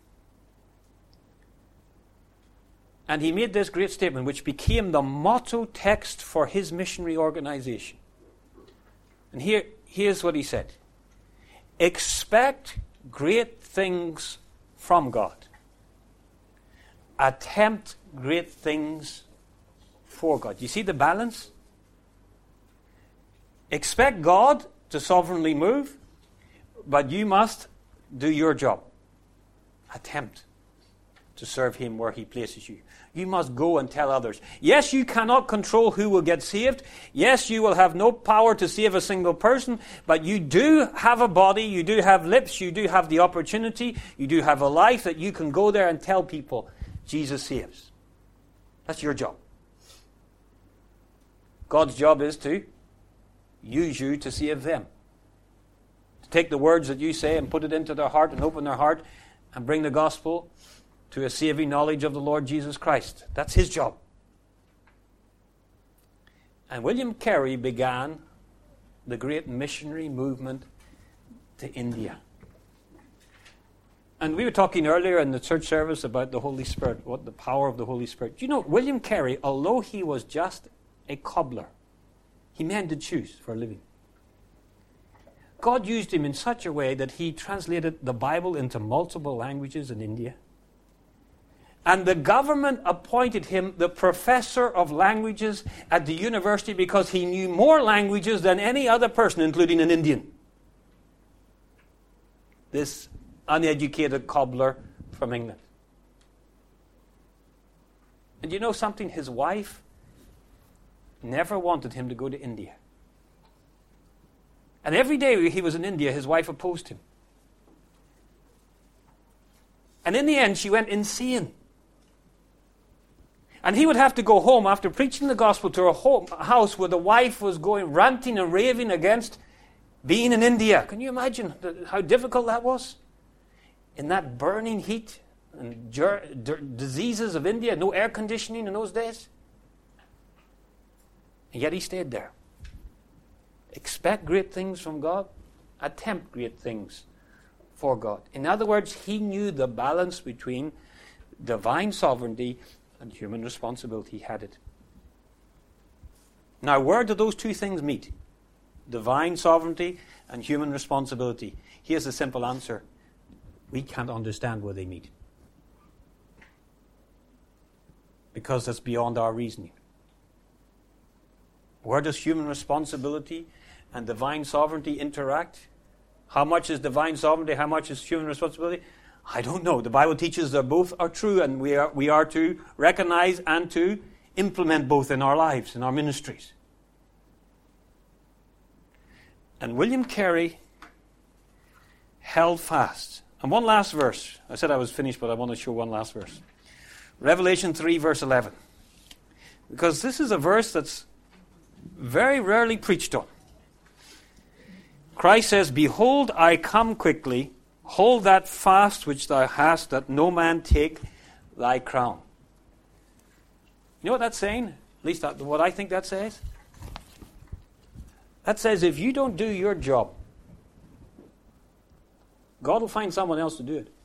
And he made this great statement, which became the motto text for his missionary organization. And here's what he said: expect great things from God. Attempt great things for God. You see the balance? Expect God to sovereignly move, but you must do your job. Attempt to serve him where he places you. You must go and tell others. Yes, you cannot control who will get saved. Yes, you will have no power to save a single person, but you do have a body, you do have lips, you do have the opportunity, you do have a life that you can go there and tell people Jesus saves. That's your job. God's job is to use you to save them. To take the words that you say and put it into their heart and open their heart and bring the gospel to a saving knowledge of the Lord Jesus Christ. That's his job. And William Carey began the great missionary movement to India. And we were talking earlier in the church service about the Holy Spirit, what the power of the Holy Spirit. You know, William Carey, although he was just a cobbler, he mended shoes for a living. God used him in such a way that he translated the Bible into multiple languages in India. And the government appointed him the professor of languages at the university because he knew more languages than any other person, including an Indian. This uneducated cobbler from England. And you know something? His wife never wanted him to go to India. And every day he was in India, his wife opposed him. And in the end, she went insane. And he would have to go home after preaching the gospel to a house where the wife was going ranting and raving against being in India. Can you imagine how difficult that was? In that burning heat and diseases of India, no air conditioning in those days. And yet he stayed there. Expect great things from God. Attempt great things for God. In other words, he knew the balance between divine sovereignty and human responsibility. He had it. Now, where do those two things meet? Divine sovereignty and human responsibility. Here's the simple answer. We can't understand where they meet. Because that's beyond our reasoning. Where does human responsibility and divine sovereignty interact? How much is divine sovereignty? How much is human responsibility? I don't know. The Bible teaches that both are true, and we are to recognize and to implement both in our lives, in our ministries. And William Carey held fast. And one last verse. I said I was finished, but I want to show one last verse. Revelation 3, verse 11. Because this is a verse that's very rarely preached on. Christ says, "Behold, I come quickly. Hold that fast which thou hast, that no man take thy crown." You know what that's saying? At least what I think that says? That says if you don't do your job, God will find someone else to do it.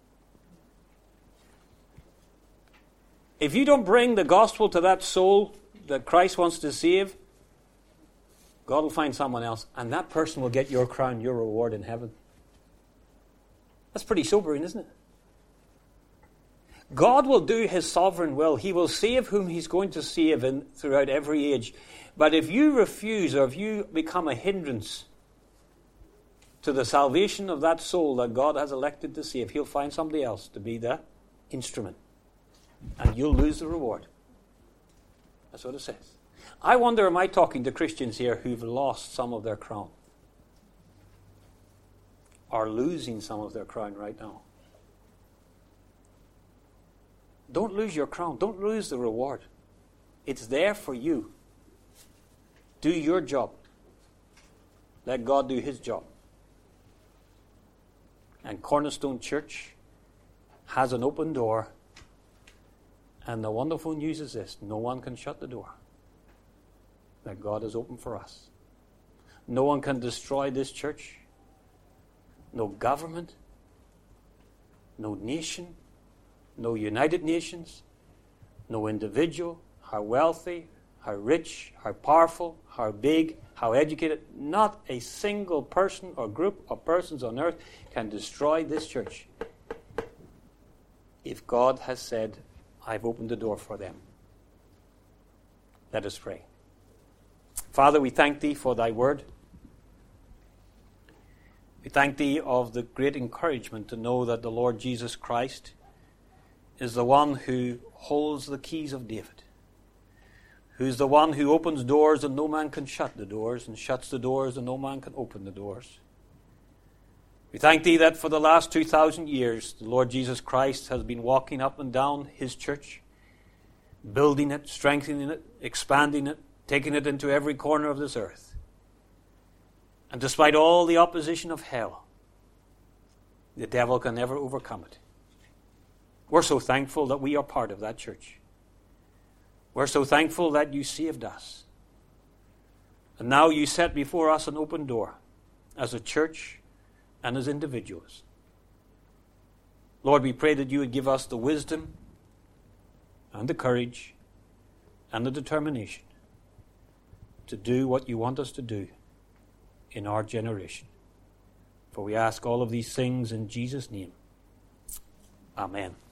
If you don't bring the gospel to that soul that Christ wants to save, God will find someone else, and that person will get your crown, your reward in heaven. That's pretty sobering, isn't it? God will do his sovereign will. He will save whom he's going to save throughout every age. But if you refuse, or if you become a hindrance to the salvation of that soul that God has elected to save, he'll find somebody else to be the instrument. And you'll lose the reward. That's what it says. I wonder, am I talking to Christians here who've lost some of their crown? Are losing some of their crown right now? Don't lose your crown. Don't lose the reward. It's there for you. Do your job. Let God do his job. And Cornerstone Church has an open door. And the wonderful news is this: no one can shut the door that God has opened for us. No one can destroy this church. No government, no nation, no United Nations, no individual, how wealthy, how rich, how powerful, how big, how educated, not a single person or group of persons on earth can destroy this church if God has said, I've opened the door for them. Let us pray. Father, we thank thee for thy word. We thank thee of the great encouragement to know that the Lord Jesus Christ is the one who holds the keys of David, who's the one who opens doors and no man can shut the doors, and shuts the doors and no man can open the doors. We thank thee that for the last 2,000 years, the Lord Jesus Christ has been walking up and down his church, building it, strengthening it, expanding it, taking it into every corner of this earth. And despite all the opposition of hell, the devil can never overcome it. We're so thankful that we are part of that church. We're so thankful that you saved us. And now you set before us an open door as a church and as individuals. Lord, we pray that you would give us the wisdom and the courage and the determination to do what you want us to do in our generation. For we ask all of these things in Jesus' name. Amen.